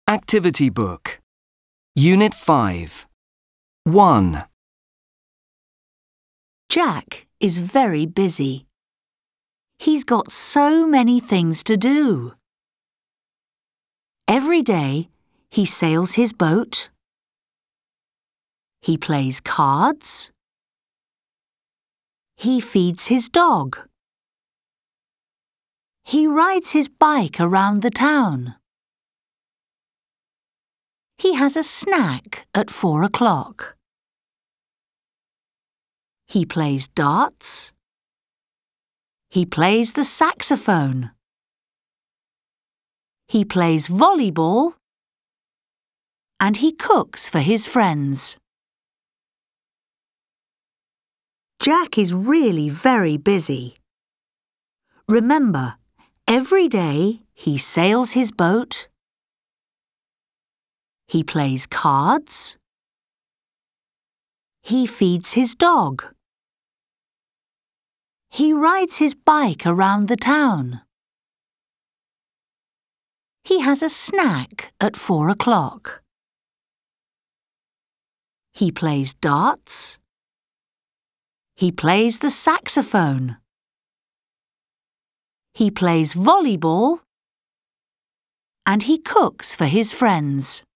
Activity Book Unit 5 1. Jack is very busy. He's got so many things to do. Every day, he sails his boat. He plays cards. He feeds his dog. He rides his bike around the town. He has a snack at 4 o'clock. He plays darts. He plays the saxophone. He plays volleyball. And he cooks for his friends. Jack is really very busy. Remember, every day he sails his boat. He plays cards. He feeds his dog. He rides his bike around the town. He has a snack at 4 o'clock. He plays darts. He plays the saxophone. He plays volleyball. And he cooks for his friends.